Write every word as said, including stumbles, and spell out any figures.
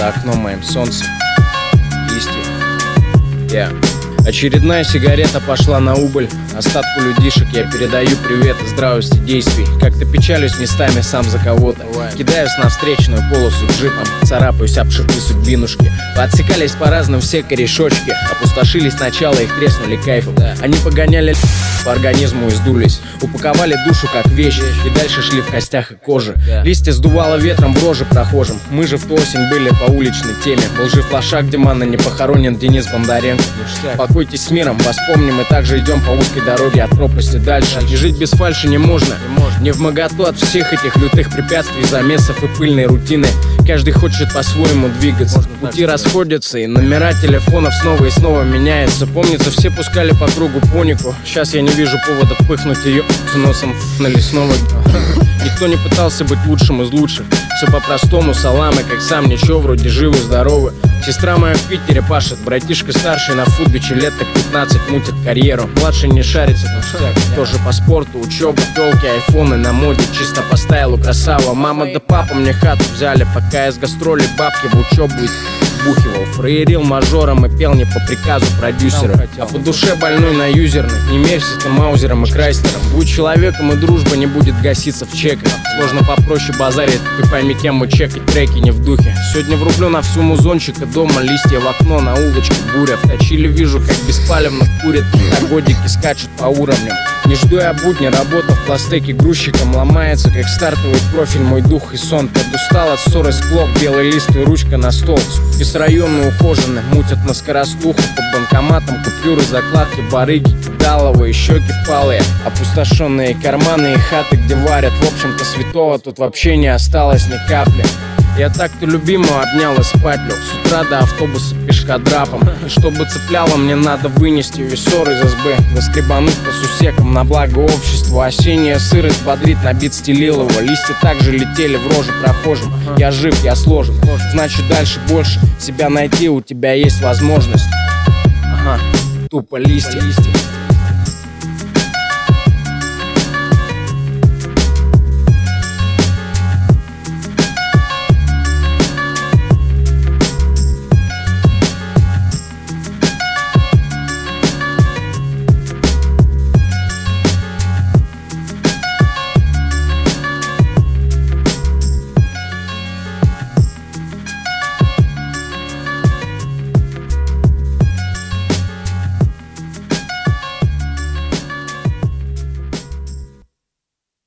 за окном моим солнце, листья. Я Очередная сигарета пошла на убыль. Остатку людишек я передаю привет и здравости действий. Как-то печалюсь местами сам за кого-то. Кидаюсь на встречную полосу джипом, царапаюсь об шипы судьбинушки. Поотсекались по разным все корешочки, опустошили сначала, их треснули кайфом. Они погоняли по организму и сдулись, упаковали душу как вещь и дальше шли в костях и коже. Листья сдувало ветром в рожи прохожим. Мы же в ту осень были по уличной теме. Был жив лошак, где манна не похоронен Денис Бондаренко. Покойтесь с миром, вас помним, и также идем по узкой дороге от пропасти дальше. И жить без фальши не можно, не вмоготу от всех этих лютых препятствий, замесов и пыльной рутины. Каждый хочет по-своему двигаться, пути расходятся, и номера телефонов снова и снова меняются. Помнится, все пускали по кругу понику. Сейчас я не вижу повода пыхнуть ее с носом на лесного. Никто не пытался быть лучшим из лучших. Все по-простому, саламы, как сам, ничего, вроде живы-здоровы. Сестра моя в Питере пашет, братишка старший на футбиче, лет так пятнадцать мутит карьеру. Младший не шарится, тоже по спорту, учеба, телки, айфоны на моде, чисто по стайлу, красава. Мама да папа мне хату взяли, пока я с гастролей бабки в учебу бухивал. Фраерил мажором и пел не по приказу продюсера, а по душе больной на юзерный. Не мерься ты маузером и крайслером. Будь человеком, и дружба не будет гаситься в чеках. Сложно попроще базарить, ты пойми, кем мы чекать, треки не в духе. Сегодня врублю на всю музончика дома, листья в окно, на улочке буря. Вточили, вижу, как беспалевно курят, а годики скачут по уровням. Не жду я будня, работа в пластеке грузчиком ломается, как стартовый профиль мой дух и сон. Подустал от ссоры с клок, белый лист и ручка на стол. Из района ухожены, мутят на скоростуху, под банкоматом купюры, закладки, барыги, кидаловые, щеки впалые, опустошенные карманы и хаты, где варят. В общем-то святого тут вообще не осталось ни капли. Я так-то любимую обнял и спать лег, с утра до автобуса пешкодрапом. И чтобы цепляло, мне надо вынести весь ссор из СБ, выскребануть по сусекам на благо обществу. Осенняя сырость бодрит на бит Стелилова. Листья также летели в рожи прохожим. Я жив, я сложен, значит дальше больше. Себя найти у тебя есть возможность. Ага, тупо листья.